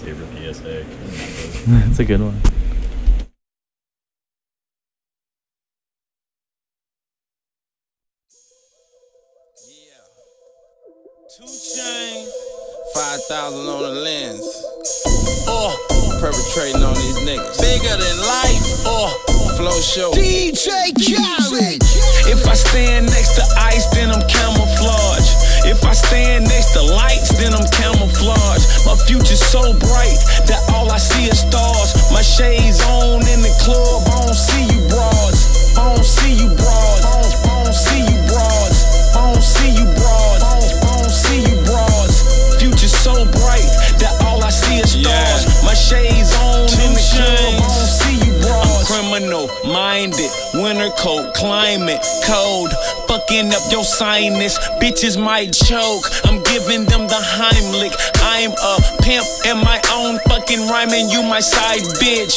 Saber PSA. That's a good one. Two chains, 5,000 on the lens. Perpetrating on these niggas. Bigger than life. Flow show. DJ Khaled. If I stand next to ice, then I'm camouflage. If I stand next to lights, then I'm camouflage. My future's so bright that all I see is stars. My shades on in the club. I don't see you broads. I don't see you broads. I don't see you broads. I don't see you broads. I don't see you broads. Future's so bright that all I see is stars. My shades on in the club. I don't see you broads. I'm criminal minded, winter coat, climate cold. Fucking up your sinus, bitches might choke. I'm giving them the Heimlich. I'm a pimp in my own fucking rhyming. You my side bitch.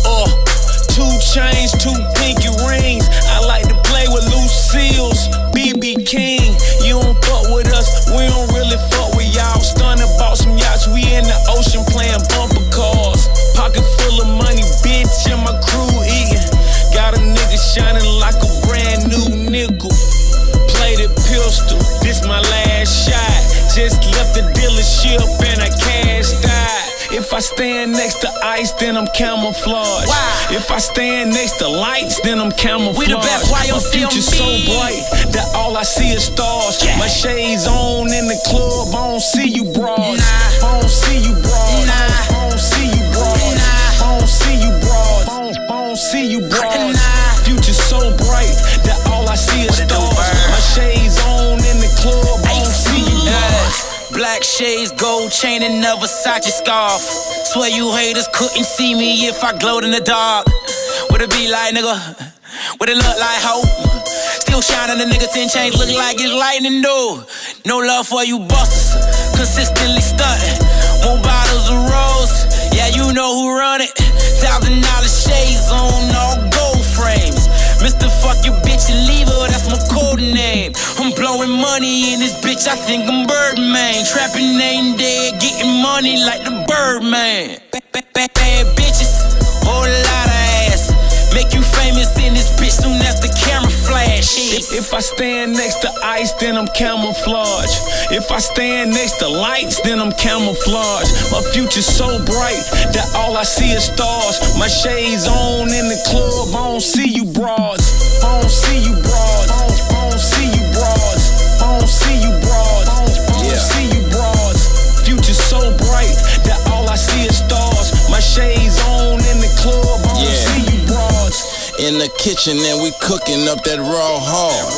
2 chains, 2 pinky rings. I like to play with Lucille's, BB King. You don't fuck with us, we don't really fuck with y'all. Stunning bought some yachts, we in the ocean playing bumper cars. Pocket full of money, bitch, and my crew eating. Got a nigga shining like a brand new nickel. Plated pistol, this my last shot. Just left the dealership and I cashed out. If I stand next to ice, then I'm camouflage. Wow. If I stand next to lights, then I'm camouflage. We the best YOC. My future's so bright that all I see is stars. Yeah. My shades on in the club. I don't see you broads. Nah. I don't see you broads. Nah. I don't see you broads. Nah. I don't see you broads. I don't see you broads. Nah. Future's so bright that all I see is stars. My shades on in the club. I don't see you broads. Black shades, gold chain, and a Versace scarf. Swear you haters couldn't see me if I glowed in the dark. What it be like, nigga? What it look like, ho? Still shining, the nigga 10 chains look like it's lightning, though. No love for you busters, consistently stunting. More bottles of rose, yeah, you know who run it. $1,000 shades on all gold frames. Mr. Fuck your bitch and leave her, that's my code name. I'm blowing money in this bitch, I think I'm Birdman. Trapping ain't dead, getting money like the Birdman. Bad bitches, whole lot of ass. Make you famous in this bitch soon as the camera flash. If I stand next to ice, then I'm camouflage. If I stand next to lights, then I'm camouflage. My future's so bright that all I see is stars. My shades on in the club. I don't see you broads. I don't see you broads. I don't see you broads. I don't see you broads. I don't see you broads. Future's so bright that all I see is stars. My shades on in the club. I don't see you broads. In the kitchen and we cooking up that raw hard.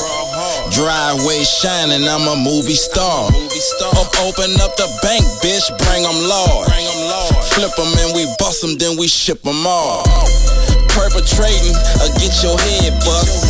Driveway shining, I'm a movie star. Open up the bank, bitch, bring them Lord. Flip them and we bust them, then we ship them all. Perpetrating, get your head bust.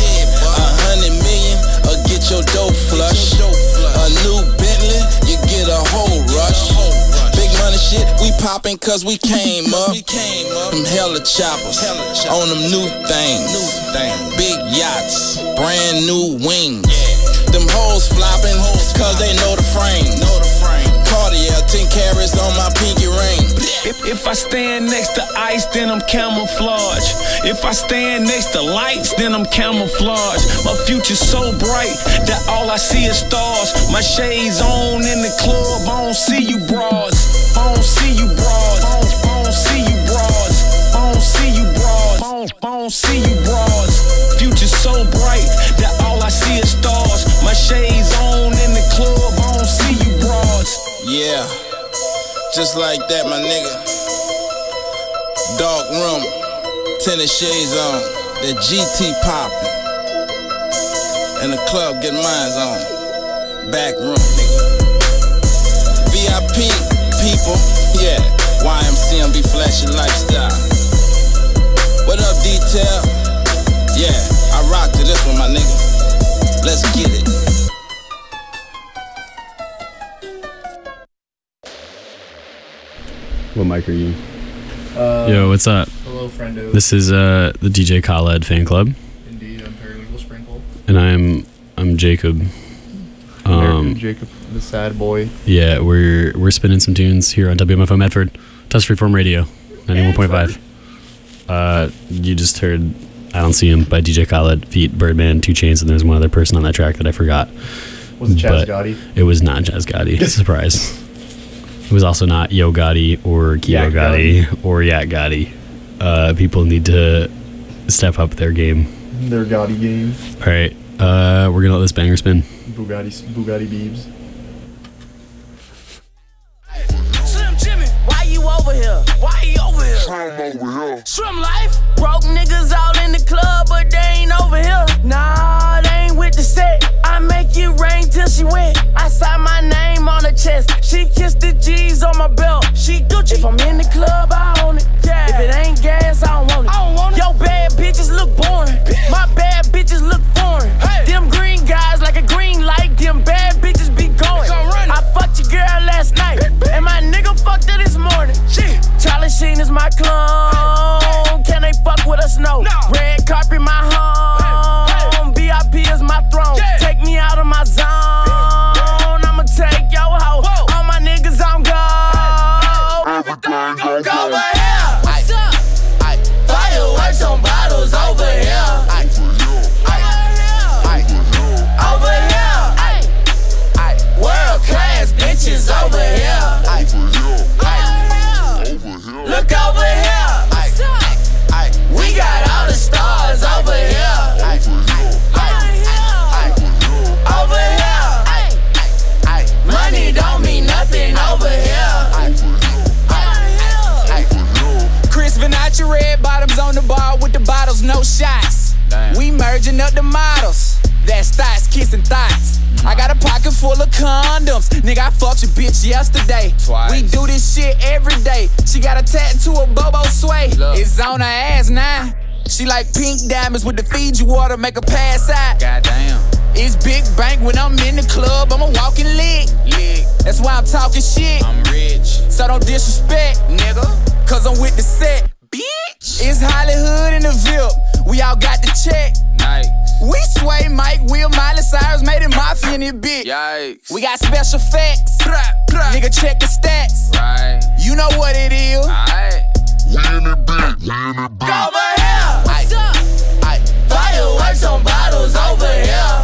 100 million, get your dope flush. A new Bentley, you get a whole rush. Big money shit, we poppin' cause we came up. Them hella choppers, on them new things. Big yachts, brand new wings. Them hoes flopping, cause they know the frame. Cartier, 10 carats on my pinky ring. If I stand next to ice, then I'm camouflage. If I stand next to lights, then I'm camouflage. My future's so bright that all I see is stars. My shades on in the club. I don't see you broads. I don't see you broads. I don't see you broads. I don't see you broads. I don't see you broads. Future's so bright that all I see is stars. My shades on in the club. I don't see you broads. Yeah, just like that, my nigga. Dark room, tennis shades on, that GT poppin', and the club get mines on. Back room, nigga. VIP people, yeah. YMCMB flashing lifestyle. What up, detail? Yeah, I rock to this one, my nigga. Let's get it. What mic are you? Yo, what's up? Hello, friendo. This is the DJ Khaled fan club. Indeed, I'm Periwinkle Sprinkle. And I'm Jacob. Jacob, the sad boy. Yeah, we're spinning some tunes here on WMFO Medford. Dust Freeform Radio, 91.5. You just heard I Don't See Him by DJ Khaled, feat. Birdman, 2 Chainz, and there's one other person on that track that I forgot. Was it Chaz But Gotti? It was not Chaz Gotti. Surprise. It was also not Yo Gotti or Kyo Yak Gotti or Yak Gotti. People need to step up their game. Their Gotti game. All right, we're gonna let this banger spin. Bugatti Biebs. Slim Jimmy, why you over here? Why you over here? Shrimp life. Broke niggas all in the club, but they ain't over here. Nah, they ain't with the set. I make it rain till she wet. I sign my name on her chest. She kissed the G's on my belt. She Gucci. If I'm in the club, I own it. Yeah. If it ain't gas, I don't want it. I don't want it. Yo, bad bitches look boring. My bad bitches look foreign. Hey. Them green guys like a green light. Them bad bitches be going. I fucked your girl last night, and my nigga fucked her this morning. Charlie Sheen is my clone. Can they fuck with us? No. Red carpet, my home. VIP is my throne. Take me out of my zone. I'ma take your hoe. All my niggas on go. Everything gon' go over here. What's up? Fireworks on bottles over here. Over here. World class bitches over here. Look over here. We got all the stars over here. Over here. Money don't mean nothing over here. Chris Venatra, red bottoms on the bar with the bottles, no shots. We merging up the models. That's thoughts, kissing thoughts. I got a pocket full of condoms. Nigga, I fucked your bitch yesterday. Twice. We do this shit every day. She got a tattoo of Bobo Sway. It's on her ass now. She like pink diamonds with the Fiji water, make her pass out. Goddamn. It's big bank when I'm in the club. I'm a walking lick. That's why I'm talking shit. I'm rich. So don't disrespect, nigga. Cause I'm with the set. Bitch. It's Hollywood in the VIP. We all got the check. Nice. We Sway, Mike, Will, Miley Cyrus, made it mafia in this bitch. Yikes. We got special effects. Nigga, check the stats. Right. You know what it is. Aight. We in the bitch. Go over here. What's up? Fireworks on bottles over here.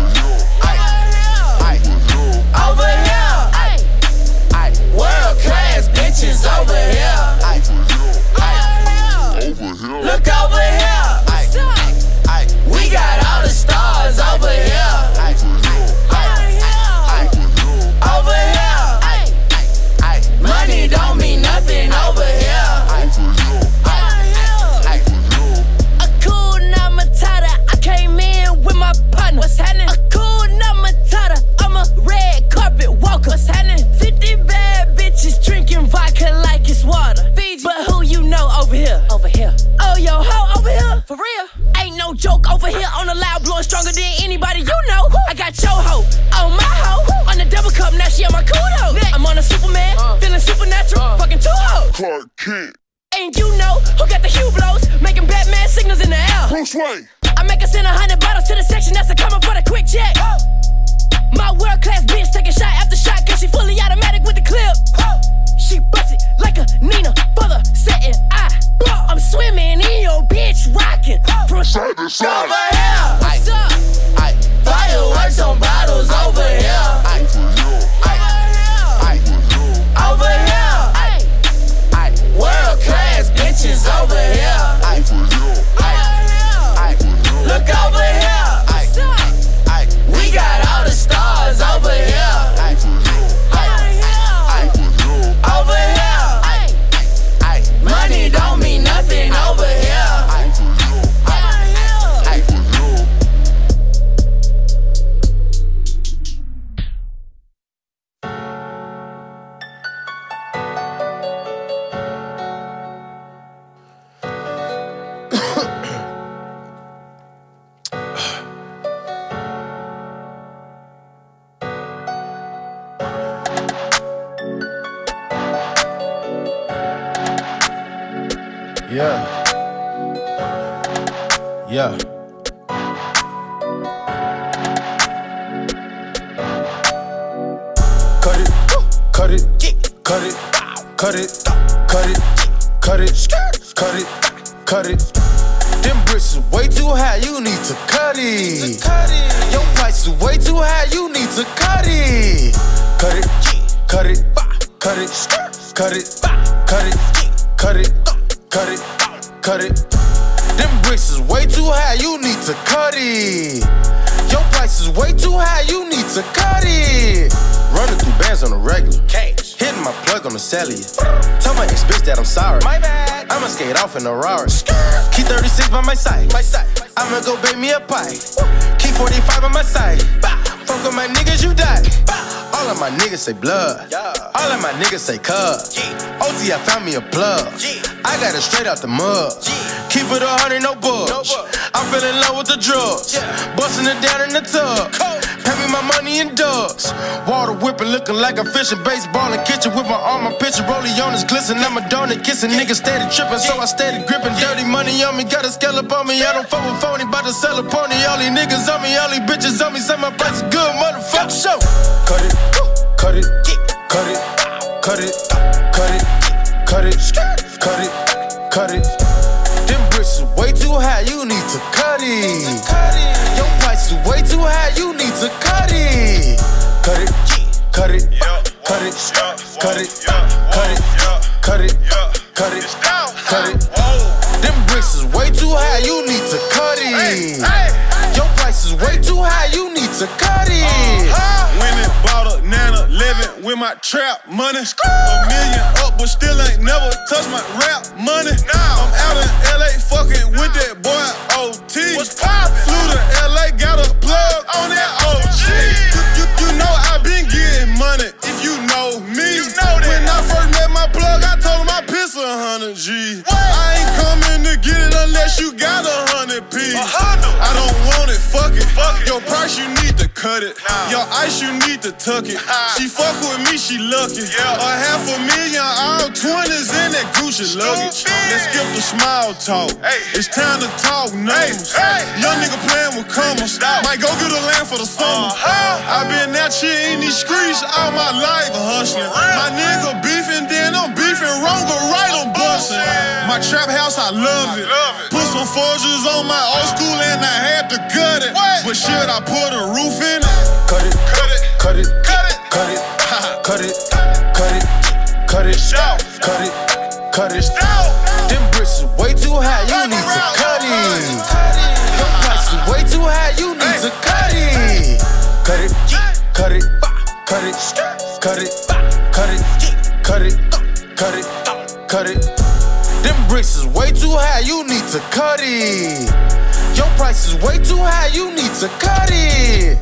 Over here. World class bitches over here. Look over here. We got all the stars over here. Over here. Money don't mean nothing over here. A cool Matata. I came in with my partner. What's happening? A cool Matata. I'm a red carpet walker. What's happening? 50 bad bitches drinking vodka like it's water. Fiji. But who you know over here? Over here. Oh, yo, ho over here? For real? Ain't no joke over here on the loud, blowing stronger than anybody you know. I got your hoe on my hoe. On the double cup, now she on my kudo. I'm on a Superman, feeling supernatural, fucking 2 hoes. Clark Kent. And you know who got the hue blows, making Batman signals in the air. Bruce Wayne. I make her send 100 bottles to the section, that's a coming for the quick check. My world class bitch taking shot after shot, cause she fully automatic with the clip. She bust it like a Nina for the setting eye. I'm swimming in your bitch, rocking from side to side. Over here, what's up? Fireworks on bottles over here. Over here, world class bitches over here. Look over here. We got all the stars over here. Over here. Money don't mean nothing over here. Yeah. Cut it, cut it, cut it, cut it, cut cut it, cut it. Them bricks is way too high, you need to cut it. Your price is way too high, you need to cut it. Cut it, cut it, cut it, cut it, cut it, cut it, cut it, cut it. Them bricks is way too high, you need to cut it. Your price is way too high, you need to cut it. Running through bands on a regular. Hitting my plug on the cellular. Tell my ex-bitch that I'm sorry. My bad. I'ma skate off in a Rari. Keep 36 by my side. I'ma go bake me a pie. Keep 45 on my side. Fuck with my niggas, you die. All of my niggas say blood. All of my niggas say cuz. OT, I found me a plug. I got it straight out the mud. Keep it 100, no bugs. I fell in love with the drugs. Busting it down in the tub. Pay me my money in dubs. Water whipping, looking like a fish in baseball in kitchen with my arm, my picture rolling on his glisten. I'm a donut kissing, niggas steady tripping, so I steady gripping. Dirty money on me, got a scallop on me. I don't fuck with phony, bout to sell a pony. All these niggas on me, all these bitches on me. Say my price is good, motherfucker. Show. Cut it, cut it, cut it, cut it, cut it, cut it, cut it, cut it. Them bricks is way too high, you need to cut it. Your price is way too high, you need to cut it. Cut it, cut it, cut it, cut it, cut it, cut it, cut it, cut it. Them bricks is way too high, you need to cut it. Your price is way too high, you need to cut it. Winning, bought a 911 with my trap money. A million up, but still ain't never touched my rap money. I'm out in LA fucking with that boy OT. Flew to LA, got a plug on that OG. You know I been getting money, if you know me. When I first met my plug, I told him I piss 100 G. I ain't coming to get it unless you got 100 P. I don't want it, fuck it. Your price, you need to cut it. Your ice, you need to tuck it. She fuck with me, she lucky. $500,000, all 20s in that Gucci luggage. Let's skip the small talk. It's time to talk numbers. Young nigga playing with commas. Might go get a land for the summer. I been out here in these streets all my life hustling. My nigga beefing, then I'm beefing wrong or right, I'm busting. My trap house, I love it. Put some forges on my old school and I had to gut it. But shit, I put a roof in it. Cut it, cut it, cut it, cut it, cut it, cut it, cut it, cut it, cut it. Them bricks is way too high, you need to cut it. Your price is way too high, you need to cut it. Cut it, cut it, cut it, cut it, cut it, cut it, cut it, cut it. Them bricks is way too high, you need to cut it. Your price is way too high, you need to cut it.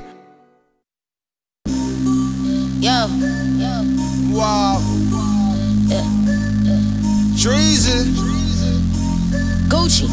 Yo. Wow. Yeah. Treason. Gucci.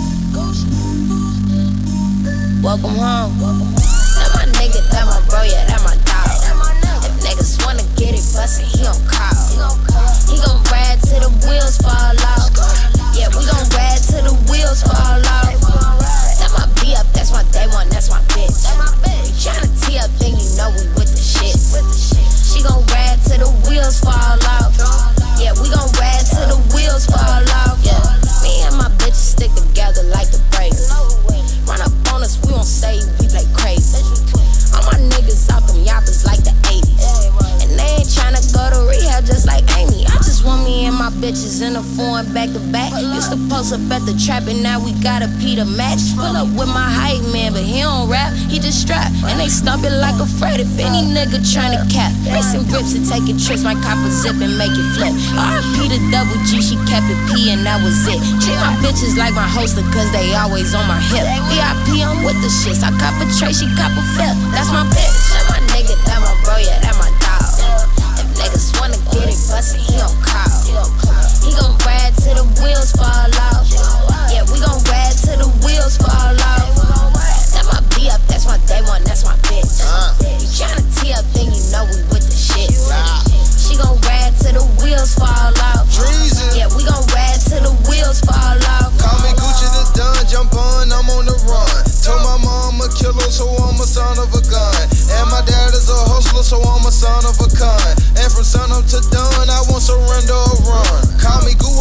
Welcome home. That my nigga, that my bro, yeah, that my dog. If niggas wanna get it bustin', he gon' call. He gon' ride till the wheels fall off. Yeah, we gon' ride till the wheels fall off. That my B up, that's my day one, that's my bitch. You tryna tee up, then you know we with the shit. She gon' ride till the wheels fall off. Yeah, we gon' ride till the wheels fall off. Yeah, me and my bitches stick together like the Braves. Run up on us, we won't say we play crazy. All my niggas off them yappers like the 80s. And they ain't tryna go to rehab just like Amy. I just want me and my bitches in the foreign back to back. Used to post up at the trap and now we got a Peter match. Pull up with my hype man, but he don't rap, he just strap. And they stomp it like a freight if any nigga tryna cap. Racing grips and taking trips, my cop a zip and make it flip. RP the double G, she kept it P and that was it. Treat my bitches like my hoster cause they always on my hip. VIP, I'm with the shits, I cop a tray, she cop a flip. That's my bitch, that my nigga, that my bro, yeah, that my dog. If niggas wanna get it bustin', he gon' call. He gon' ride till the wheels fall off. Yeah, we gon' ride till the wheels fall off. That my B up, that's my day one, that's my bitch. You tryna tee up, then you know we with the shit. She gon' ride till the wheels fall off. Yeah, we gon' ride till the wheels fall off. Call me Gucci the Don, jump on, I'm on the run. Told my mom a killer, so I'm a son of a gun. And my dad is a hustler, so I'm a son of a con. And from sun up to dawn, I won't surrender or run. Call me Gucci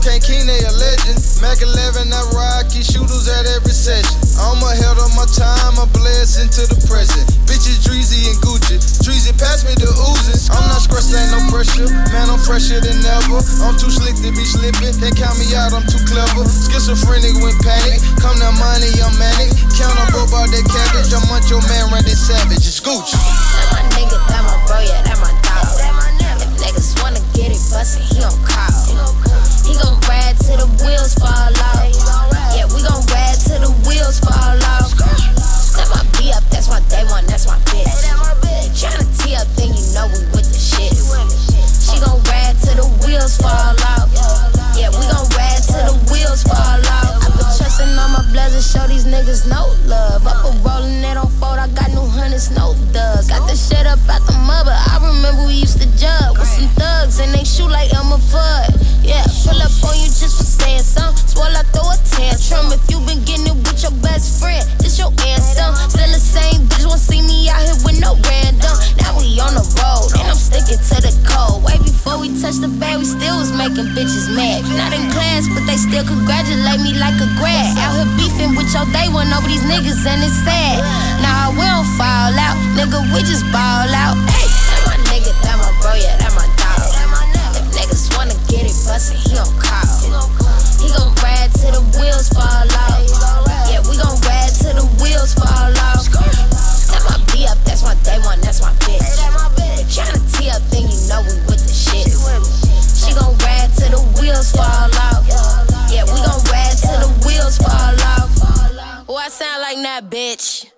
Cocaine King, they a legend. Mac 11, I ride, keep shooters at every session. I'm ahead of my time, a blessing to the present. Bitches Dreezy and Gucci, Dreezy pass me the oozes. I'm not stressed, ain't no pressure. Man, I'm fresher than ever. I'm too slick to be slipping. Can't count me out, I'm too clever. Schizophrenic when panic. Come to money, I'm manic. Count up about that cabbage. I'm on your man, run this savage. It's Gucci. That my nigga, that my bro, yeah, that my dog. If niggas wanna get it bustin', he gon' call. He gon' ride till the wheels fall off. Yeah, we gon' ride till the wheels fall off. That my B up, that's my day one, that's my bitch. Tryna tee up, then you know we with the shit. She gon' ride till the wheels fall off. Yeah, we gon' ride till the wheels fall off. I put trustin' on my blazer, show these niggas no love. I put rollin' it on fold, I got new hundreds, no duds. Got the shit up out the mud, but I remember we used to jug with some thugs and they shoot like Elmer Fudd. Yeah, pull up on you just for saying something. Swole, I throw a tantrum. If you been getting it with your best friend, this your anthem. Still the same bitch, won't see me out here with no random. Now we on the road, and I'm sticking to the code. Way before we touched the bag, we still was making bitches mad. Not in class, but they still congratulate me like a grad. Out here beefing with your day one over these niggas, and it's sad. Nah, we don't fall out, nigga, we just ball out. Hey, that my nigga, that my bro, yeah, that my dog. If niggas wanna get it bustin', he gon' call. He gon' ride till the wheels fall off. Yeah, we gon' ride till the wheels fall off. That my B up, that's my day one, that's my bitch. Tryna tee up, then you know we with the shit. She gon' ride till the wheels fall off. Yeah, we gon' ride till the wheels fall off. Oh, I sound like that, bitch.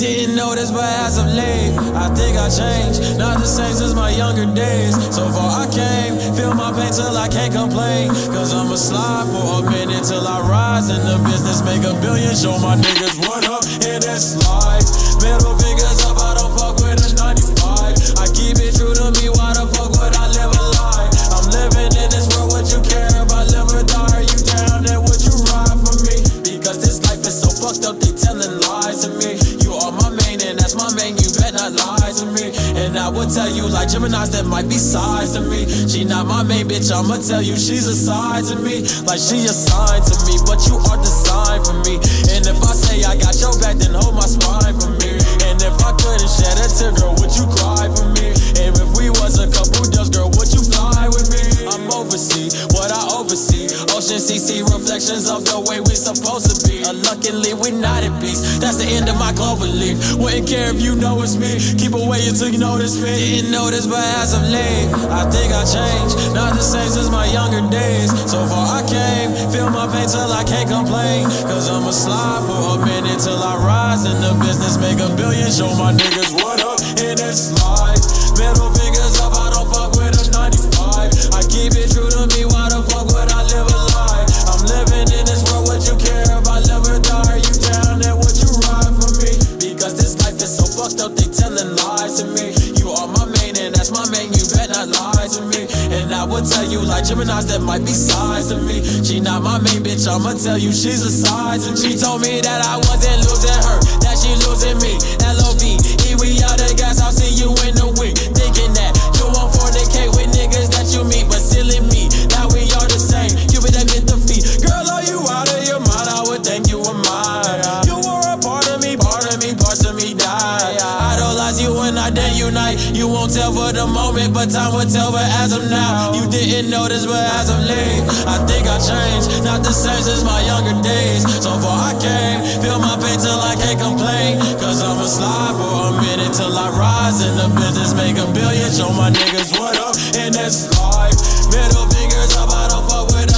Didn't know this, but as of late, I think I changed. Not the same since my younger days. So far I came, feel my pain till I can't complain. Cause I'ma slide for a minute till I rise in the business, make $1 billion, show my niggas what up in this life. Middle fingers up, I don't fuck with a 95. I keep it true to me, why the fuck would I live a lie? I'm living in this world, what you care about, live or die? Are you down there, would you ride for me? Because this life is so fucked up, they telling lies to me. You are my main and that's my main, you better not lie to me. And I would tell you like Gemini's that might be sides to me. She not my main bitch, I'ma tell you she's a side to me. Like she assigned to me, but you are designed for me. And if I say I got your back, then hold my spine for me. And if I couldn't shed a tear, girl, would you cry for me? And if we was a couple deals, girl, would you fly with me? I'm overseas, what I oversee. Ocean CC reflections of the way we supposed to be. Unluckily, we not at peace. That's the end of my clover leaf. Wouldn't care if you know it's me. Keep away until you notice me. Didn't notice, but as of late, I think I changed. Not the same since my younger days. So far I came, feel my pain till I can't complain. Cause I'ma slide for a minute till I rise in the business, make $1 billion, show my niggas what up in this life. Middle fingers up, I don't fuck with a 95. I keep it true to me, why the fuck would I live a lie? I'm living in this world, what you care about, live or die? Are you down there, would you ride for me? Because this life is so fucked up, they telling lies to me. You are my main and that's my main, you better not lie to me. And I would tell you like Gemini's that might be sides to me. She not my main bitch, I'ma tell you she's a side to me. She told me that I wasn't losing her, that she losing me. L.O.V. We out the gas, I'll see you in the week. Thinking that you won't fornicate with niggas that you meet, but silly me, now we are the same. Cupid that get the feet. Girl, are you out of your mind? I would think you were mine. You were a part of me, parts of me died. Idolize you and I then unite. You won't tell for the moment, but time will tell. But as of now, you didn't notice, but as of late, I think I changed. Not the same since my younger days. So far I came, feel my pain till I can't complain. Cause I'ma slide for a minute till I rise in the business, make $1 billion, show my niggas what up in this life. Middle fingers up, I don't fuck with a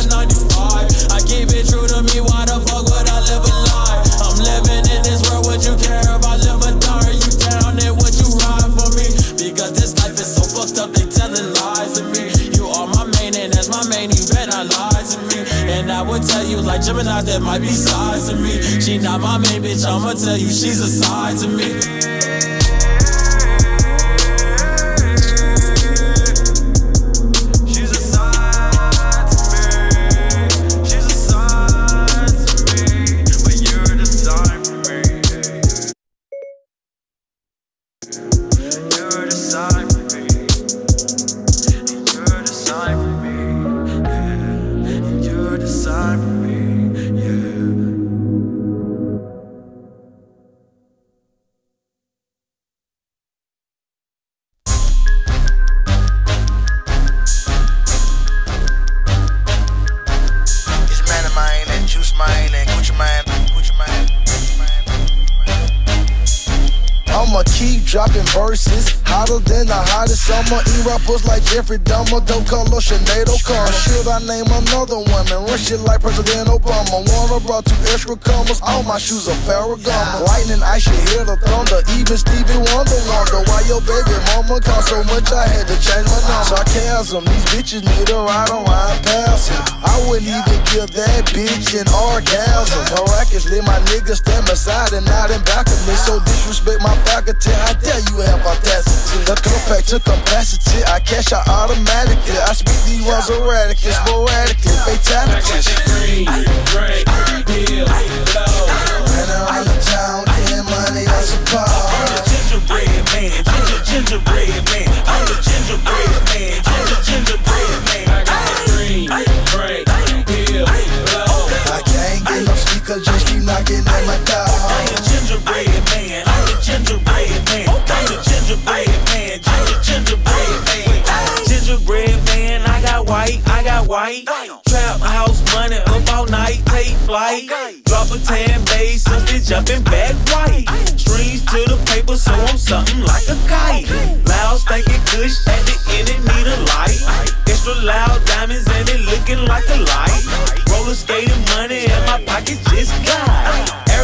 95. I keep it true to me, why the fuck would I live a lie? I'm living in this world, would you care about live or die? Are you down there, would you ride for me? Because this life is so fucked up, they telling lies to me. You are my main and that's my main, you better not lie to me. And I would tell you like Gemini's that might be sides to me. She not my main bitch, I'ma tell you she's a side to me. Dropping verses, hotter than the hottest summer. E-rappers like Jeffrey Dahmer, dope color, Sinead O'Connor. Should I name another one and run shit like President Obama? Warner brought 2 extra commas, all my shoes are Ferragamo. Lightning, I should hear the thunder, even Stevie Wonder wonder why your baby mama cost so much I had to change my number. Sarcasm, these bitches need a ride around past it. I wouldn't even give that bitch an orgasm. Miraculously, my niggas stand beside and not in back of me. So disrespect my faculty, I dare you have audacity. The compact to capacity, I cash out automatically. I speak these words erratically, sporadically, fatalities. Green, gray, deal, low. Ran around the town, getting money, I suppose. I'm the gingerbread man, gingerbread man. I'm the gingerbread man, gingerbread man. I got green, gray, deal, low. I can't get no sneakers, just keep knocking at my door. I'm the gingerbread man, I'm the gingerbread man. I'm the gingerbread man, gingerbread man. Gingerbread man, I got white. Trap house money up all night, take flight. Drop a 10 base, something jumping back white. Strings to the paper, so I'm something like a kite. Loud stinking kush, at the end it need a light. Extra loud diamonds and it looking like a light. Roller skating money in my pocket just got.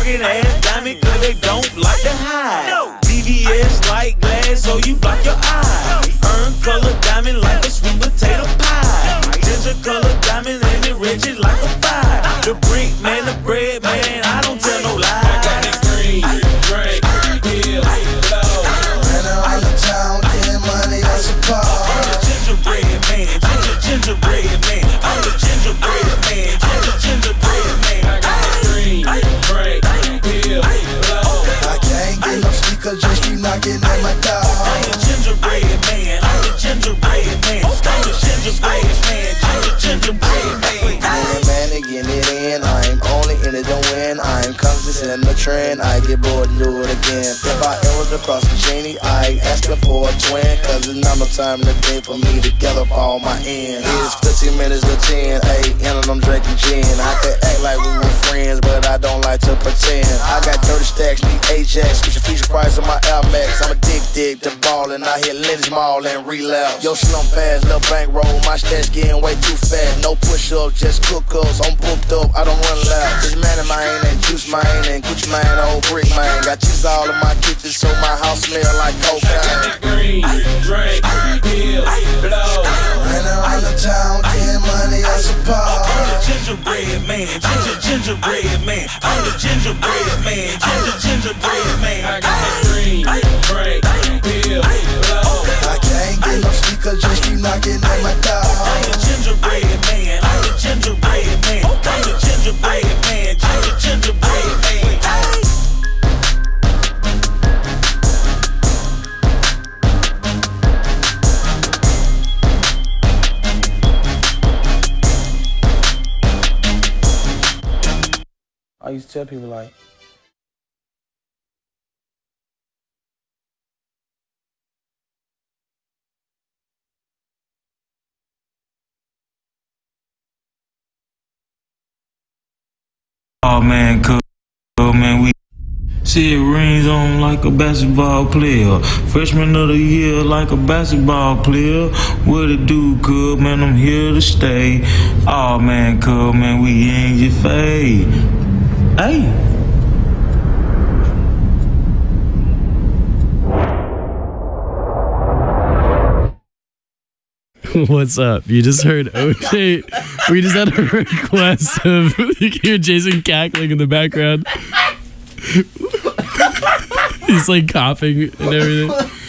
Working ass diamond cause they don't like to hide. VVS like glass so you block your eyes. Earn color diamond like a sweet potato pie. Ginger color diamond and it rigid like a fire. The brick man, the bread man, I don't tell no lies. I got that green, drink, pill, blow. Ran around the town, getting money on some car. I'm the gingerbread man, gingerbread man. I'm the gingerbread man, gingerbread man. I got that green, drink, pill, blow. I can't get no sneakers, just keep knocking at my door. I'm the gingerbread man, I'm the gingerbread man. I'm the gingerbread man, gingerbread man. Man, getting it in. I'm only in it to win. I'm conscious in the trend. I get bored and do it again. If I ever across the genie, I ask her for a twin. Cause there's not no time in the day for me to gather up all my ends. It's 15 minutes to 10, 8, and I'm drinking gin. I could act like we were friends, but I don't like to pretend. I got 30 stacks, need Ajax, feature price on my Air Max. I'm addicted to ballin'. I hit Lynch Mall and relapse. Yo, slump fast, little bankroll. My stash getting way too fat. No push-ups, just cook-ups. I'm booked up, I don't run loud. This man of mine and juice mine and Gucci mine, old brick mine. Got cheese all in my kitchen, so my house smell like cocaine. Green, drink, pill, blow. Ran around the town, getting money on some bar. I'm the gingerbread man, gingerbread man. I'm the gingerbread man, gingerbread man. I got that green, drink, pill, blow. I can't get no sneakers, just keep knocking at my door. I'm the gingerbread man, I'm the gingerbread man. I'm the gingerbread man, gingerbread man. I used to tell people like, oh man, cool man, we see it rings on like a basketball player. Freshman of the year like a basketball player. What it do, cuz man, I'm here to stay. Oh man, cuz man, we in your face. Hey. What's up? You just heard OJ. We just had a request of you can hear Jason cackling in the background. He's like coughing and everything.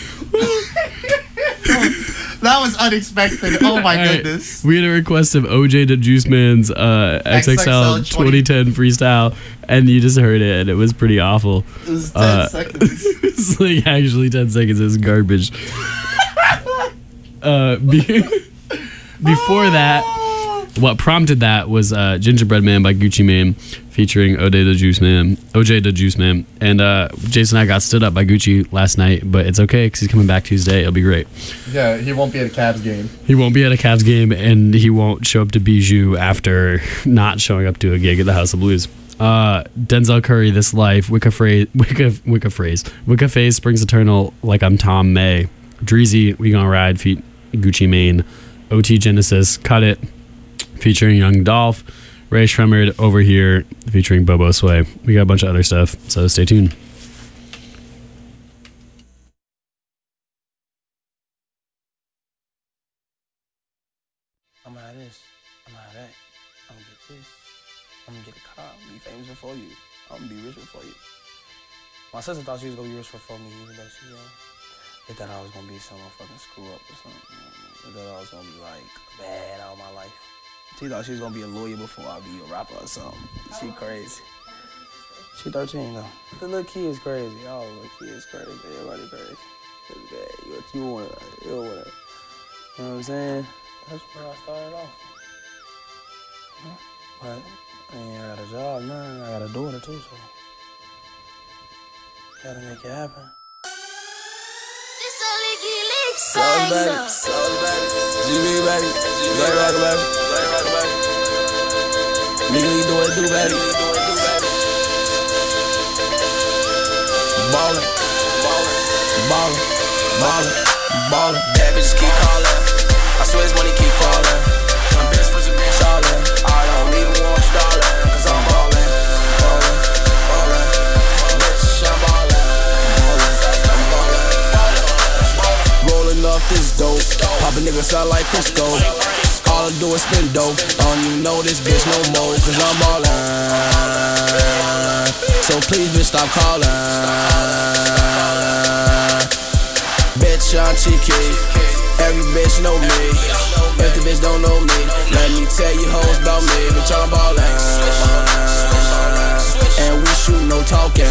That was unexpected. Oh my goodness. We had a request of OJ the Juice Man's XXL 2010 freestyle, and you just heard it, and it was pretty awful. It was 10 seconds. It's like actually 10 seconds. It was garbage. Before that, what prompted that was Gingerbread Man by Gucci Mane featuring OJ the Juice Man. And Jason and I got stood up by Gucci last night, but it's okay because he's coming back Tuesday. It'll be great. Yeah, he won't be at a Cavs game. He won't be at a Cavs game, and he won't show up to Bijou after not showing up to a gig at the House of Blues. Denzel Curry, This Life, Wicca Phase, Springs Eternal, Like I'm Tom May, Dreezy, We Gonna Ride, feat Gucci Mane, OT Genesis, Cut It, featuring Young Dolph, Ray Shremmerd, Over Here, featuring Bobo Sway. We got a bunch of other stuff, so stay tuned. I'm gonna have this, I'm gonna have that, I'm gonna get this, I'm gonna get a car, I'm gonna be famous before you, I'm gonna be rich before you. My sister thought she was gonna be rich before me, even though she young. They thought I was gonna be some fucking screw up or something. They thought I was gonna be like bad all my life. She thought she was gonna be a lawyer before I'd be a rapper or something. She crazy. She 13 though. The little kid is crazy. All the little kids crazy. Everybody crazy. It's bad. You don't wanna. You know what I'm saying? That's where I started off. But I got a job now. I got a daughter too, so gotta make it happen. Sauce baby, GB baby, Black Rock baby, legally do it, do baby. Ballin', that bitch keep calling. I swear his money keep falling. My best friends are been shallin'. I don't even want you, darling, cause I'm ballin'. Pop a nigga sound like Crisco. All I do is spin dope. I don't even know this bitch no more, cause I'm ballin'. So please bitch stop calling. Bitch I'm cheeky. Every bitch know me. If the bitch don't know me, let me tell you hoes about me. Bitch I'm ballin'. And we shoot no talking.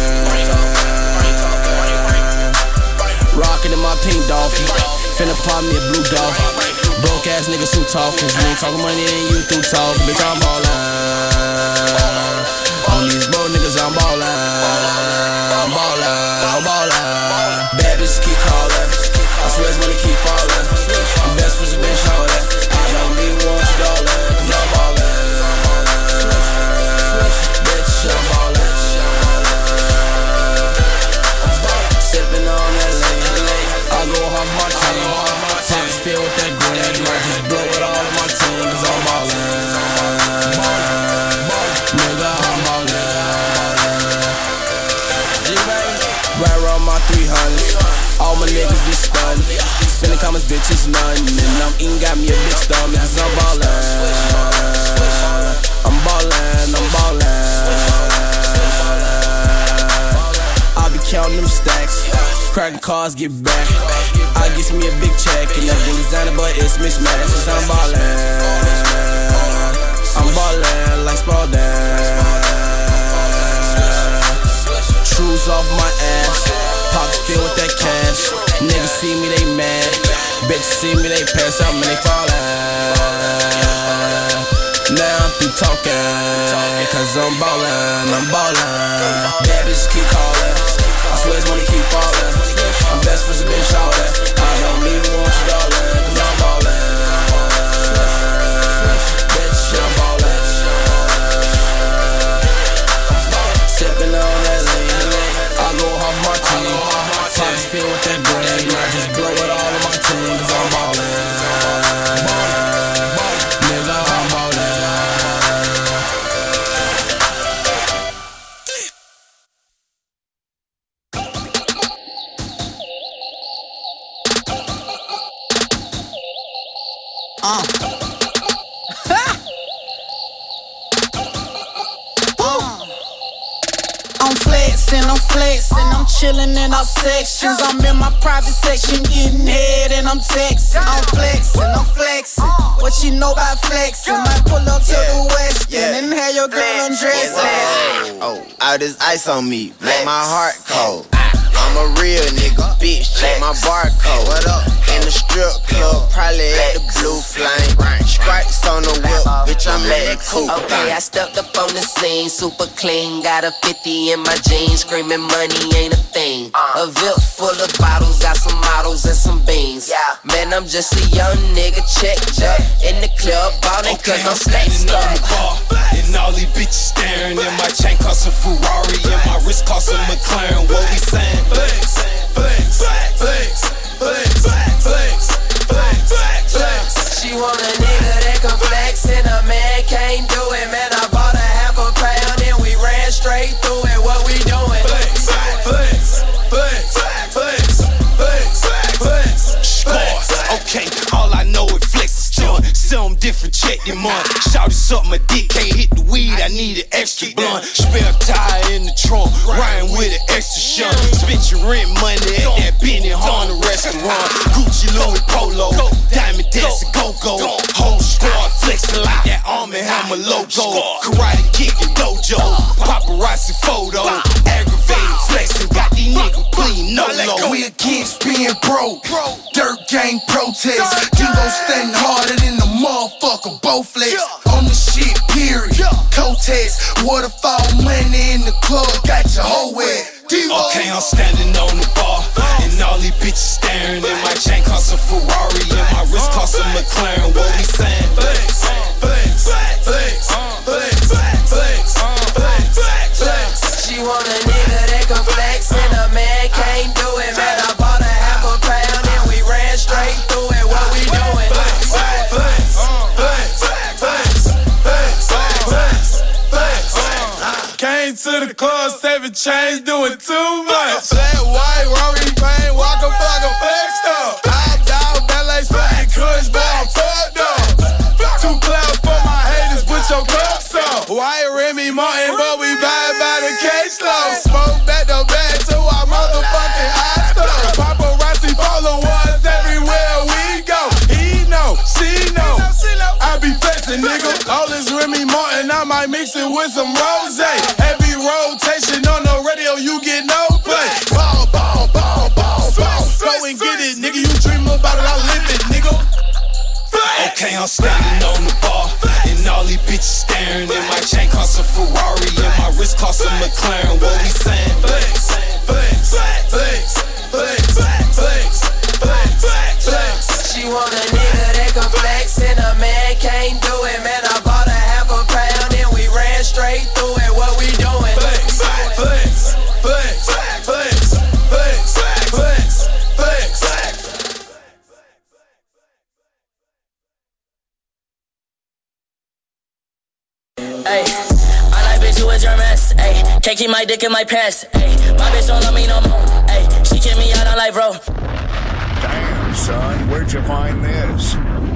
Rockin' in my pink dolphin. Finna pop me a blue dolphin. Broke ass niggas who talk, cause we ain't talking money and you through talk. Bitch I'm ballin'. On these broke niggas I'm ballin'. I'm ballin', I'm ballin'. Bad bitches keep callin'. I swear it's money keep fallin'. I'm best for the bitch holdin'. I don't need $1, cause I'm ballin'. Bitch I'm ballin'. Sippin' on that lane. I go half my team. Pockets filled with that green. I just blow it all in my team, cause I'm ballin'. Nigga, I'm ballin'. Right around my 300s. All my niggas be stunned. Spending commas, bitches none. And I'm eating, got me a big stomach, cause I'm ballin'. I'm ballin', I'm ballin'. I be counting them stacks. Cracking cars, get back. I get me a big check. And everything designer, but it's mismatched. Cause I'm ballin'. I'm ballin' like Spalding. Trues off my ass. Pockets filled with that cash. Niggas see me, they mad. Bitches see me, they pass out, man, they fallin'. Now I'm through talking, cause I'm ballin', I'm ballin'. Bad bitches keep callin'. I swear it's money keep fallin'. I'm best for the bitch all that. I don't need $1, cause I'm ballin'. Bitch, I'm ballin'. Sippin' on that lean. I go half my team. Pockets filled with that brain. I just blow it all in my team, cause I'm ballin'. Nigga, I'm ballin'. I'm flexing, I'm chillin' in our sections. I'm in my private section, getting head and I'm texting. I'm flexing. What you know about flexing? Might pull up to the west and have your girl undressed. Oh, all this ice on me, make my heart cold. I'm a real nigga, bitch, check my barcode. What up? In the strip club, probably at the Blue Flame. Stripes on the whip, bitch, I'm in the coupe. Okay, I stepped up on the scene, super clean. Got a 50 in my jeans, screaming money ain't a thing. A VIP full of bottles, got some models and some beans. Man, I'm just a young nigga, checked up in the club, ballin' cause I'm standing on the bar. And all these bitches staring, and my chain cost a Ferrari, and my wrist cost a McLaren. What we saying? Flex, flex, flex, flex, flex, flex, flex. She want a nigga that can flex, and a man can't do it. Man, I bought a half a pound, and we ran straight through it. What we doing? Flex, flex, flex, flex, flex, flex. Scores. Okay, all I know is flex is joint. Something different, check them on. Shout it up, my dick can't hit the weed. I need an extra blunt. Spare tire in the trunk, riding with an extra shunt. Spent your rent money at that Benny Hunter restaurant. Gucci, Louis Polo, Diamond Dancing Go-Go. Whole squad flexing like that Arm & Hammer logo. Karate kicking dojo, paparazzi photo. Aggravated flexing, got these niggas pleading no low. We against being broke. Dirt gang protest. Dingo standing harder than the motherfucker. Both legs on the shit, period. Cotex, waterfall money in the club. Got your whole wet. Okay, I'm standing on the bar, and all these bitches staring. And my chain cost a Ferrari, and my wrist cost a McLaren. What we saying? Flex, flex, flex, flex, flex, flex, flex. She want a nigga that can flex, and a man can't do it. Man, I bought a half a pound, and we ran straight through it. What we doing? Flex, flex, flex, flex, flex, flex, flex. Came to the club, 7 chains, doing too much. Flat white, Rory Payne, walk a flexed up. Top dog, ballet ice, fucking kush, boy, I'm fucked up. 2 clouds for my haters, put your cups up. White Remy Martin, but we bad by the caseload. Smoke back to back to our motherfucking eyes closed. Paparazzi follow us everywhere we go. He know, she know, I be flexing, nigga. All this Remy Martin, I might mix it with some rose. Heavy rotation on the radio, you get no play. Ball, ball, ball, ball, ball. Go and get it, nigga. You dream about it, I live it, nigga. Okay, I'm standing on the bar, and all these bitches staring. And my chain costs a Ferrari, and my wrist costs a McLaren. What we saying? Flex, flex, flex, flex, flex, flex, flex. She want a nigga that can flex, and a man can't do it. Man, I bought a half a pound, and we ran straight through it. What we doing? Flex, flex, flex, flex, flex, flex, flex, flex. Ay, I like bitch who is your mess. Ay, can't keep my dick in my pants. Ay, my bitch don't love me no more. Ay, she kick me out on life, bro. Damn, son, where'd you find this?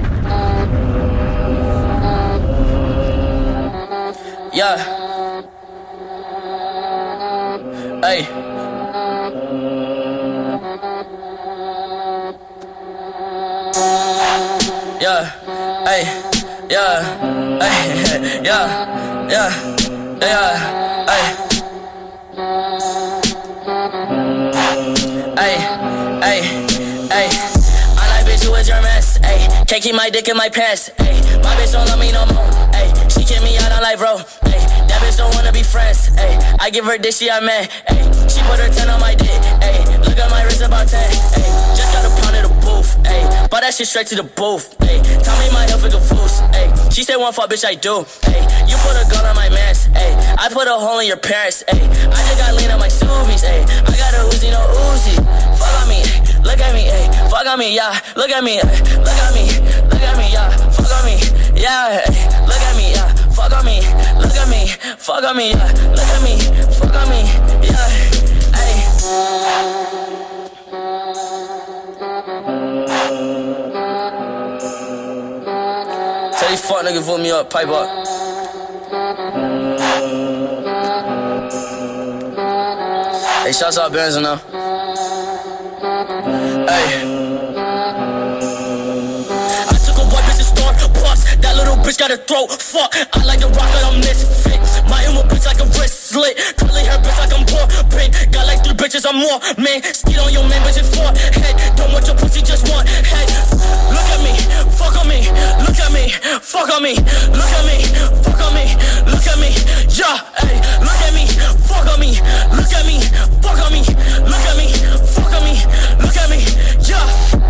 Yeah. Ay. Yeah. Ay. Yeah, ay, yeah, yeah, yeah, ay. Ay, ay, ay. I like bitch who is your mess, ay. Can't keep my dick in my pants, ay. My bitch don't love me no more, ay. She kick me out on life, bro, ay. That bitch don't wanna be friends, ay. I give her dick, she a man, ay. She put her 10 on my dick, ay. Look at my wrist about 10, ay. Just got a pound of the booth, ayy. Bought that shit straight to the booth, ayy. Tell me my health is a foos, ayy. She said one fuck, bitch, I do, ayy. You put a gun on my mans, ayy. I put a hole in your parents, ayy. I just got lean on my Subies, ayy. I got a Uzi, no Uzi. Fuck on me, look at me, ayy. Fuck on me, yeah. Look at me, look at me, look at me, yeah. Fuck on me, yeah. Look at me, yeah. Fuck on me, look at me, fuck on me, yeah. Look at me, fuck on me, yeah. Ayy. Tell these fuck niggas vote me up, pipe up. Hey, shouts out Benzo now. Hey. I took a white bitch to store, bust. That little bitch got a throat, fuck. I like the rock, I'm misfit. My emo bitch like a wrist slit. Curly hair bitch like I'm poor, pink. Got like 3 bitches, I'm more, man. Skeet on your man, bitch, it's 4. Hey, don't want your pussy, just one. Hey, look at me, fuck on me. Look at me, fuck on me. Look at me, fuck on me. Look at me, yeah, hey. Look at me, fuck on me. Look at me, fuck on me. Look at me, fuck on me. Look at me, yeah.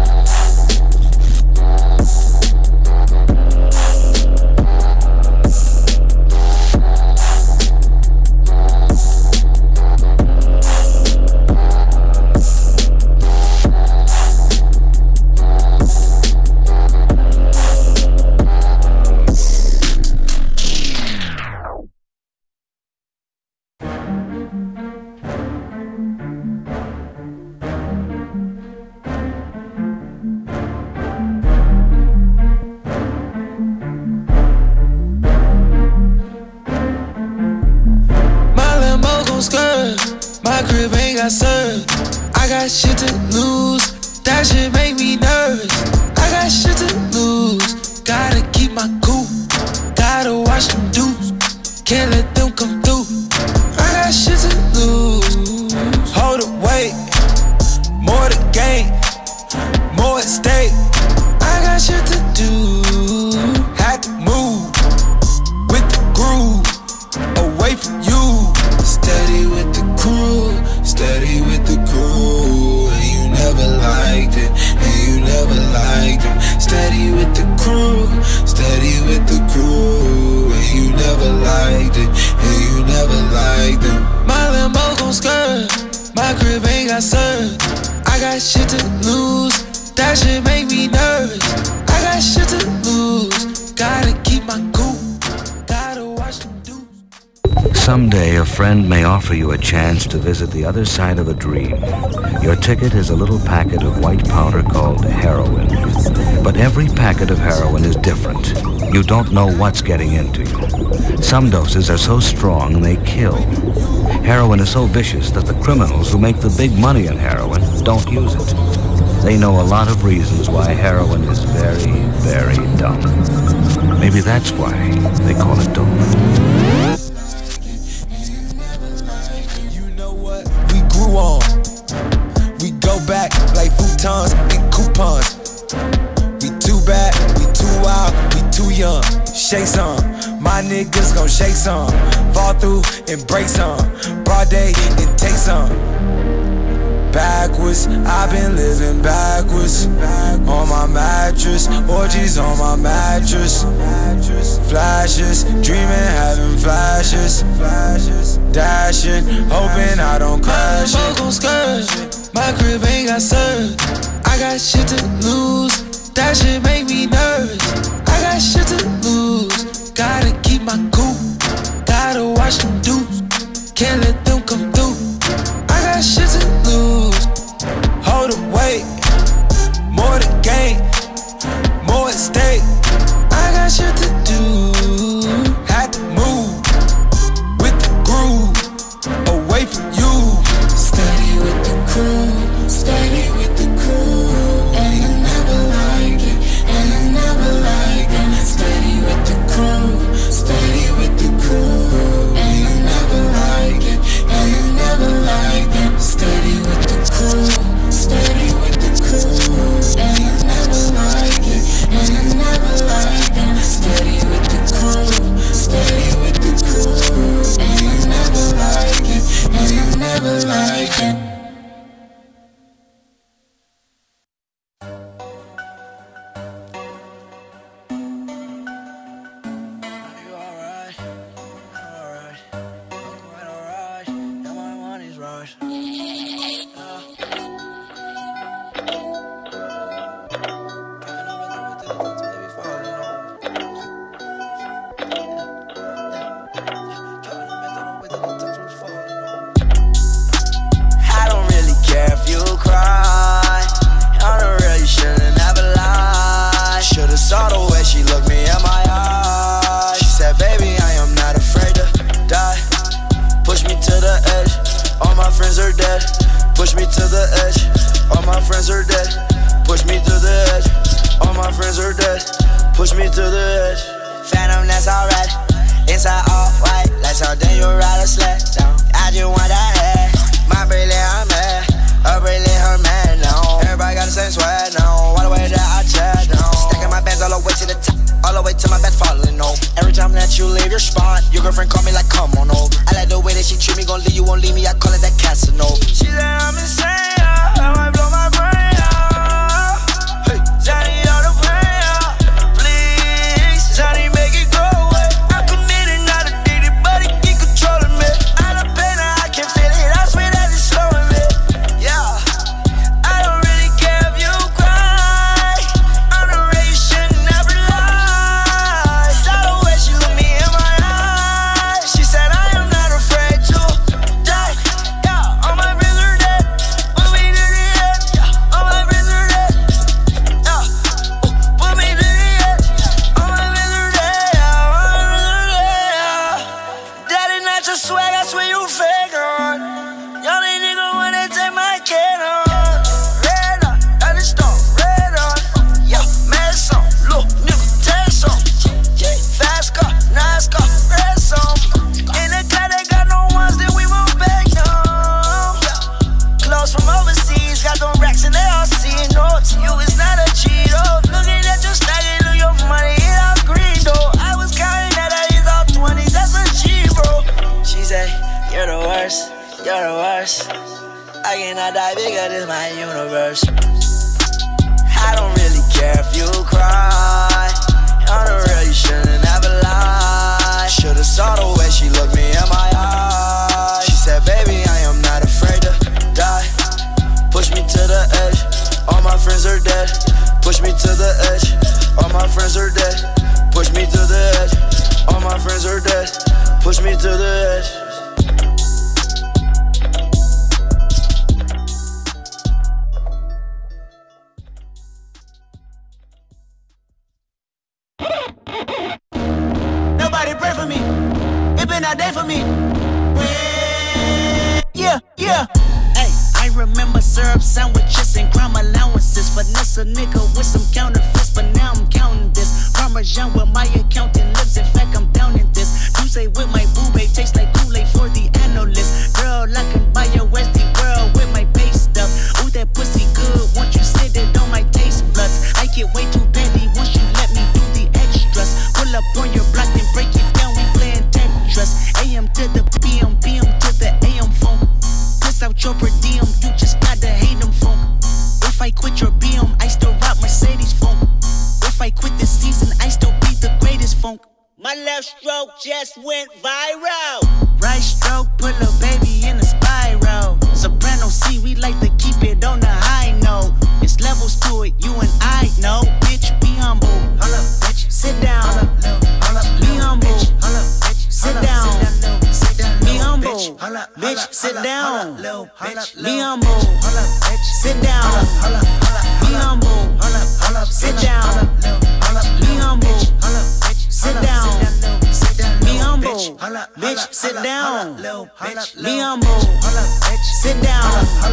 My crib ain't got served. I got shit to lose. That shit make me nervous. I got shit to lose. Gotta keep my cool. Gotta watch them dudes. Can't let them come through. I got shit to lose. Hold it, wait. More to gain. More at stake. I got shit to do. Had to move with the groove. Away from you. Steady with the crew, steady with the crew. And you never liked it, and you never liked them. Steady with the crew, steady with the crew. And you never liked it, and you never liked them. My Lambo gon' skirt, my crib ain't got served. I got shit to lose, that shit make me nervous. I got shit to lose, gotta keep my cool. Gotta watch them dudes. Someday, a friend may offer you a chance to visit the other side of a dream. Your ticket is a little packet of white powder called heroin. But every packet of heroin is different. You don't know what's getting into you. Some doses are so strong they kill. Heroin is so vicious that the criminals who make the big money in heroin don't use it. They know a lot of reasons why heroin is very, very dumb. Maybe that's why they call it dope. We grew on. We go back like futons and coupons. We too bad, we too wild, we too young. Shake some, my niggas gon' shake some. Fall through and break some. Broad day and take some. Backwards, I've been living backwards. On my mattress, orgies on my mattress. Flashes, dreaming, having flashes. Dashing, hoping I don't crash it. My crib ain't got served. I got shit to lose. That shit make me nervous. I got shit to lose. Gotta keep my cool. Gotta watch them dudes. Can't let them come through. I got shit to lose. Hold the weight. More to gain. More at stake. I got shit to do. Had to move with the groove. Away from you. Steady with the crew. Steady with the crew. And I never like it. And I never like it. Steady with the crew. Steady with the crew. And I never like it. And I never like it. Steady with the crew. Steady with the crew. And I never like it. And I never like it. Steady with the crew. Steady with the crew. And I never like it. And I never like it. push me to the edge. Nobody pray for me. It been a day for me. Yeah, yeah. Hey, I remember syrup sandwiches and crime allowances. Finesse a nigga with some counterfeits, but now I'm counting this. Parmesan with my accountant lips. In fact, I'm down in this. You say with my boo babe tastes like Kool-Aid for the analyst. Girl, I can buy your Westie world with my base stuff. Ooh, that pussy good. Once you sit it on my taste buds, I get way too petty once you let me do the extras. Pull up on your block and break it down. We playing Tetris. AM to the PM, PM to the AM phone. Piss out your per diem, you just gotta hate them funk. If I quit your BM, I still rock Mercedes funk. If I quit this season, I still be the greatest funk. My left stroke just went viral. Right stroke put a baby in a spiral. Soprano C, we like to keep it on the high note. It's levels to it, you and I know. Bitch, be humble. Hold up, bitch. Sit down. Be humble. Sit down. Be humble. Bitch, sit down. Be humble. Sit down. Be humble. Sit down. Be humble. Sit down. Be humble. Bitch, sit down. Be humble. Sit down.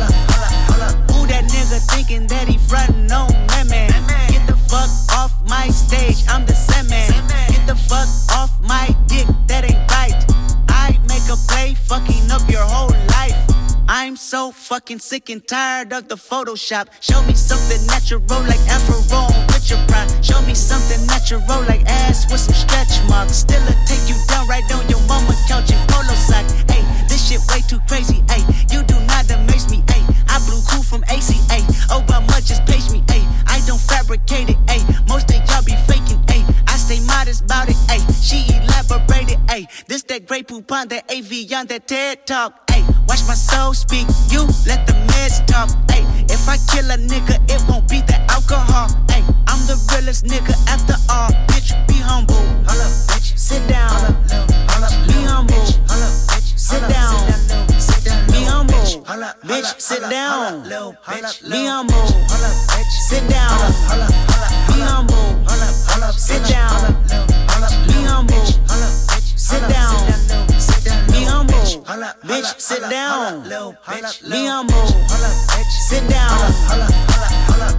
Who that nigga thinking that he frontin' on me, man? Get the fuck off my stage, I'm the same man. Get the fuck off my dick, that ain't right. I make a play, fucking up your whole life. I'm so fucking sick and tired of the Photoshop. Show me something natural like Afro with your pride. Show me something natural like ass with some stretch marks. Still take you down right on your mama couch in polo sock. Hey, this shit way too crazy. Hey, you do not amaze me. Hey, I blew cool from ACA. Obama just page me. Hey, I don't fabricate it. Hey, most of y'all be faking. Hey, I stay modest about it. Hey, she elaborated. Hey, this that Grey Poupon, that AV on that TED Talk. Hey, watch my soul speak. You let the meds talk. Hey, if I kill a nigga, it won't be the alcohol. Hey, I'm the realest nigga after all. Bitch, be humble. Bitch, sit down. Be humble. Sit down. Be humble. Bitch, sit down. Be humble. Sit down. Be humble. Sit down. Be humble. Sit down. Be humble. Bitch, sit down. Be humble. Sit down.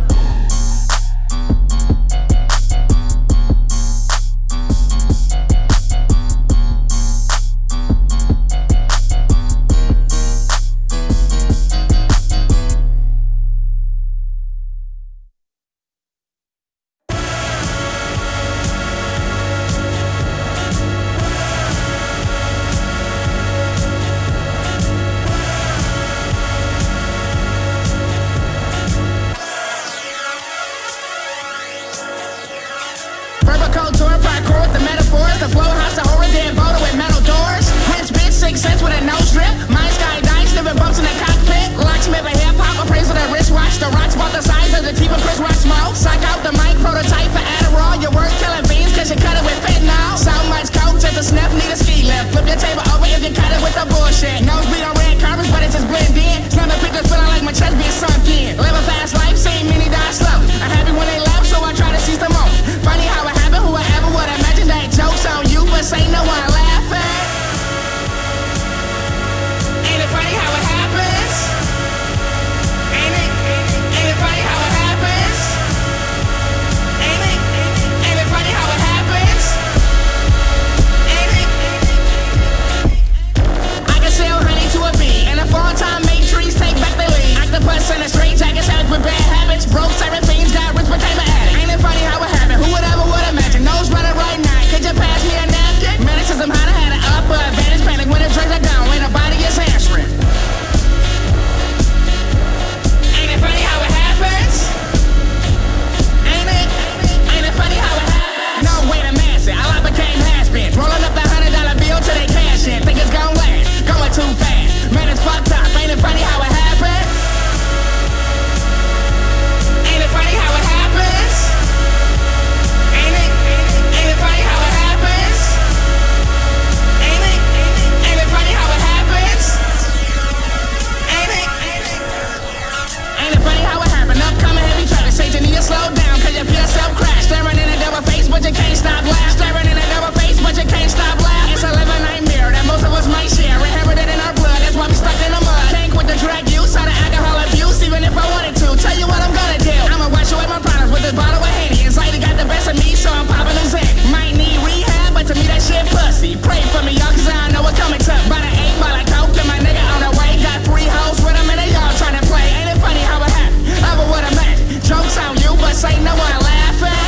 but you can't stop laughing. Staring in a double face, but you can't stop laughing. It's a living nightmare that most of us might share. Inherited in our blood, that's why we stuck in the mud. Can't quit the drug use, all the alcohol abuse, even if I wanted to. Tell you what I'm gonna do. I'ma wash away my problems with this bottle of Henny. Anxiety got the best of me, so I'm popping them Zen. Might need rehab, but to me that shit pussy. Pray for me, y'all, cause I don't know what coming to. By the 8 ball of coke, and my nigga on the way. Got 3 hoes with him and they all trying to play. Ain't it funny how it happened? Ever would imagine. Jokes on you, but say no one laughing.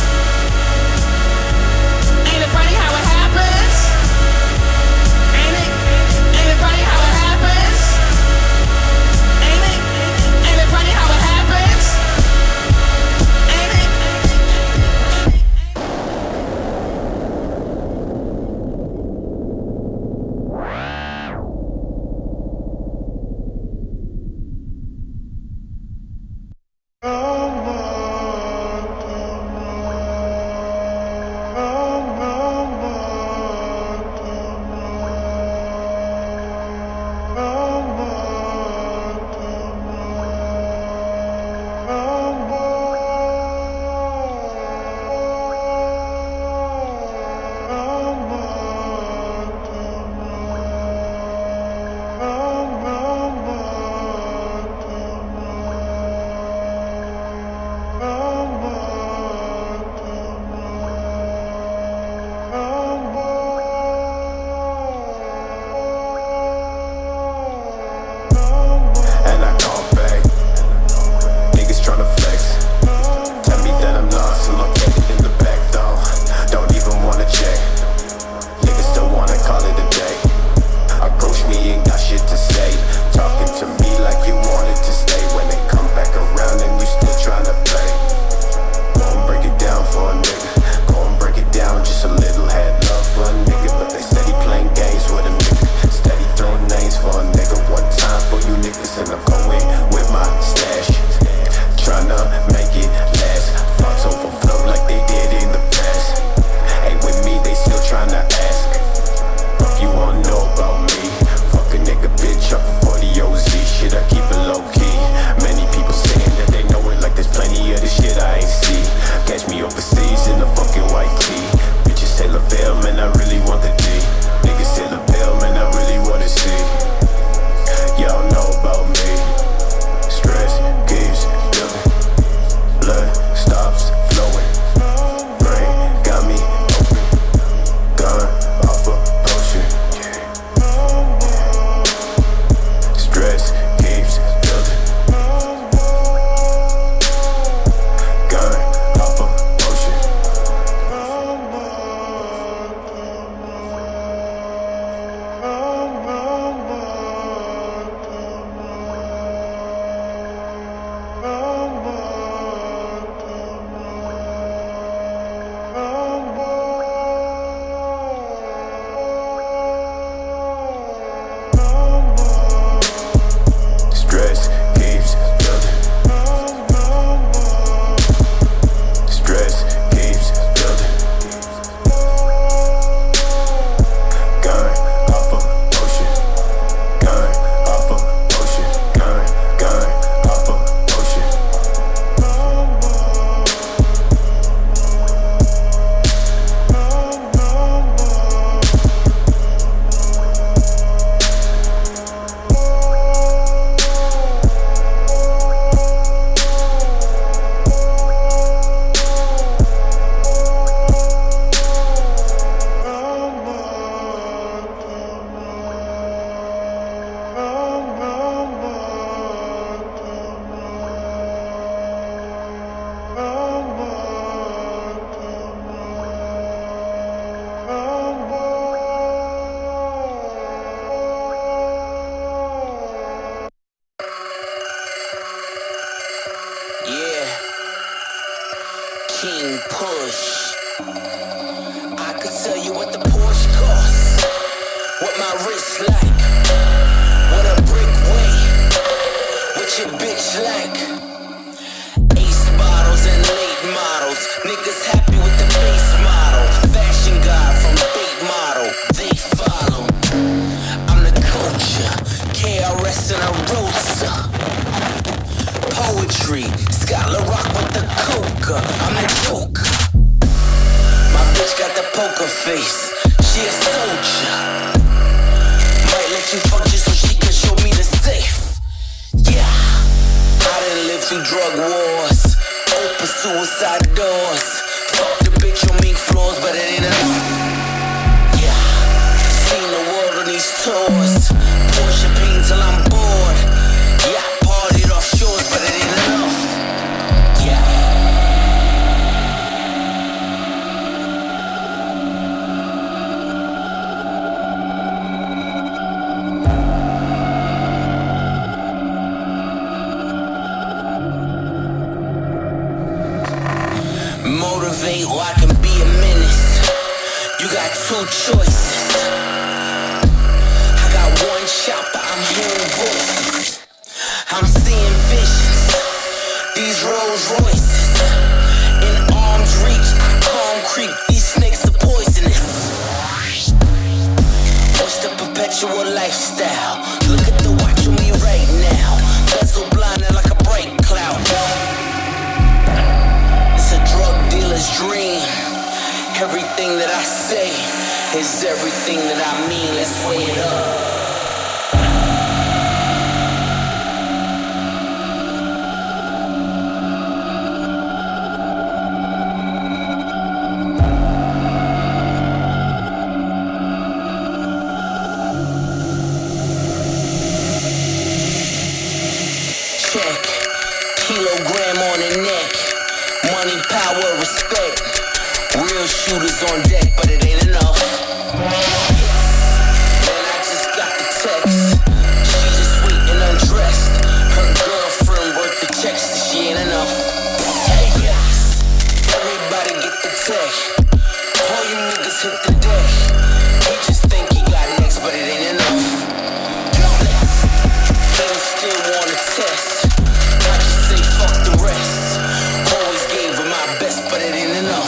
Ain't it funny how it happens? Ain't it funny how it happens? Ain't it funny how it happens? Ain't it? King Push. I could tell you what the Porsche costs, what my wrist like, what a brick weigh, what your bitch like. Ace bottles and late models, niggas happy with the base model. Fashion guy from bait model, they follow. I'm the culture, KRS and a Rosa. Poetry, Scott LaRock with the coca, I'm the joker. poker face. She a soldier. Might let you fuck just so she can show me the safe. Yeah, I done lived through drug wars, open suicide doors. Fuck the bitch on mink floors, but it ain't enough. Yeah, seen the world on these tours. Pour champagne till I'm bored. Yeah, I partied off shores, but it ain't enough. Motivate or I can be a menace. You got two choices. I got one shot, but I'm hearing voices. I'm seeing visions. These Rolls Royces in arm's reach. I concrete. These snakes are poisonous. What's the perpetual lifestyle? Look at the watch on me right now. Bezel blinding like a bright cloud. Drug dealer's dream. Everything that I say is everything that I mean. Let's weigh it up. Check. Kilogram on the neck. Money, power, respect. Real shooters on deck, but it ain't enough. Man, I just got the text. She just waiting undressed. Her girlfriend worth the checks, and she ain't enough. Hey, yes. Everybody get the tech. All you niggas hit the deck. He just think he got next, but it ain't enough. They still wanna test. I just say fuck the rest. Always gave her my best, but it ain't enough.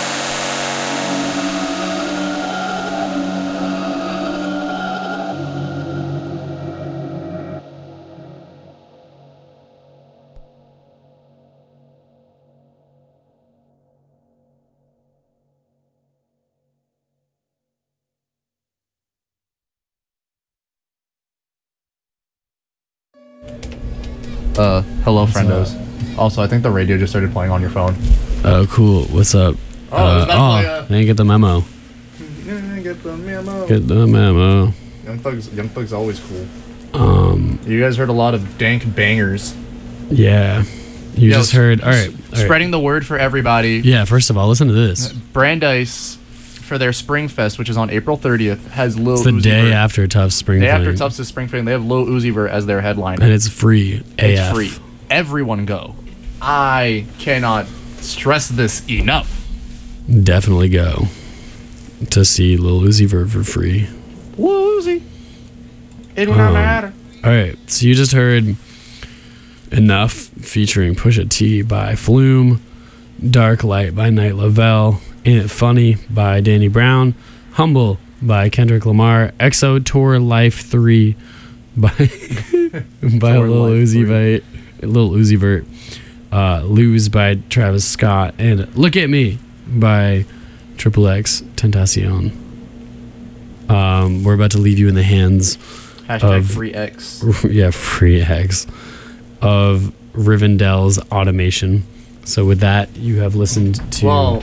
Hello, friendos. Also, I think the radio just started playing on your phone. Oh, cool. What's up? I didn't get the memo. Get the memo. Get the memo. Young Thug's always cool. You guys heard a lot of dank bangers. Yeah. You just heard. All right. Spreading the word for everybody. Yeah, first of all, listen to this. Brandeis, for their Spring Fest, which is on April 30th, has Lil It's the Uzi day Vert. after Tufts Spring Day after Fling. Tufts' Spring Fling, they have Lil Uzi Vert as their headliner. And it's free. It's AF. free. Everyone go. I cannot stress this enough. Definitely go to see Lil Uzi Vert for free. Lil Uzi. It will not matter. All right, so you just heard Enough featuring Pusha T by Flume, Dark Light by Night Lavelle, Ain't It Funny by Danny Brown, Humble by Kendrick Lamar, EXO Tour Life 3 by Lil Uzi Vert, Lose by Travis Scott, and Look at Me by XXX Tentacion. We're about to leave you in the hands Hashtag of free X. Yeah, free X of Rivendell's Automation. So with that, you have listened to. Oh,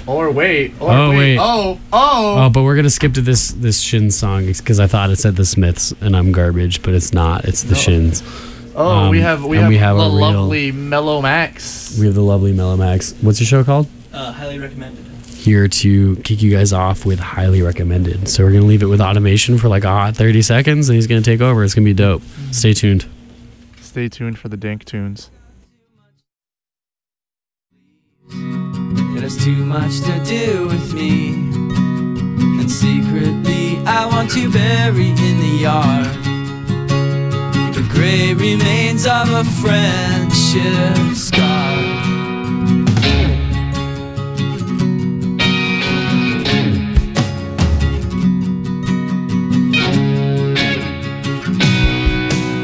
but we're gonna skip to this Shins song because I thought it said the Smiths and I'm garbage, but it's not. It's the Shins. Oh, we have the lovely Mellow Max. We have the lovely Mellow Max. What's your show called? Highly recommended. Here to kick you guys off with Highly Recommended. So we're gonna leave it with Automation for like a hot 30 seconds, and he's gonna take over. It's gonna be dope. Stay tuned. Stay tuned for the dank tunes. It has too much to do with me, and secretly I want to bury in the yard the gray remains of a friendship scar.